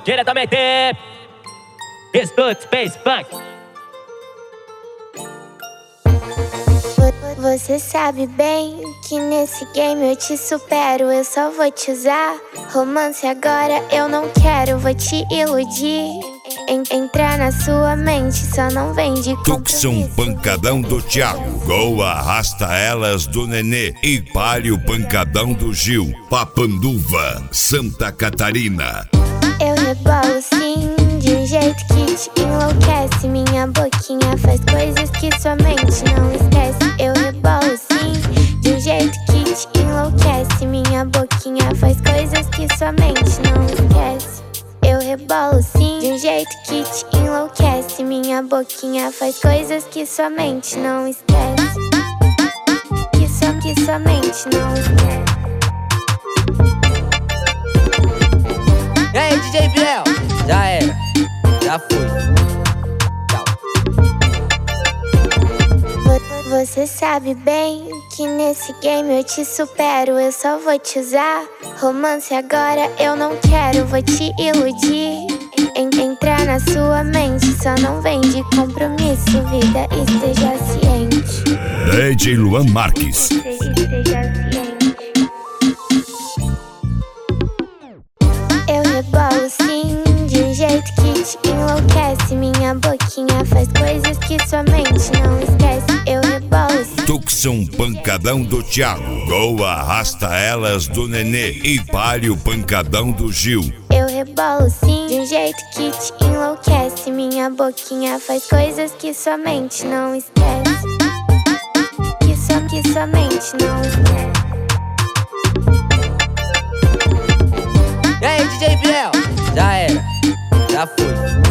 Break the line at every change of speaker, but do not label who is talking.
diretamente Escuta Space Funk.
Você sabe bem que nesse game eu te supero, eu só vou te usar. Romance agora eu não quero, vou te iludir. Entrar na sua mente, só não vem de compromisso.
Tucson, pancadão do Thiago. Gol, arrasta elas do Nenê. E Palio, pancadão do Gil. Papanduva, Santa Catarina.
Eu rebolo sim, de um jeito que te enlouquece. Minha boquinha faz coisas que sua mente não esquece. Eu rebolo sim, de um jeito que te enlouquece. Minha boquinha faz coisas que sua mente não esquece. Eu rebolo sim, de um jeito que te enlouquece. Minha boquinha faz coisas que sua mente não esquece. Que sua mente não esquece.
E aí, DJ Biel? Já era, já foi. Tchau.
Você sabe bem que nesse game eu te supero, eu só vou te usar. Romance agora eu não quero, vou te iludir. Entrar na sua mente, só não vem de compromisso. Vida, esteja ciente.
DJ Luan Marques.
Esteja ciente. Eu rebolo sim, de um jeito que te enlouquece. Minha boquinha faz coisas que sua mente não esquece. Eu rebolo sim.
Tucson, pancadão do Thiago. Gol, arrasta elas do Nenê. E Palio, pancadão do Gil.
Eu rebolo sim, de um jeito que te enlouquece. Minha boquinha faz coisas que sua mente não esquece. Que sua mente não esquece.
E aí, DJ Biel? Já era, já foi.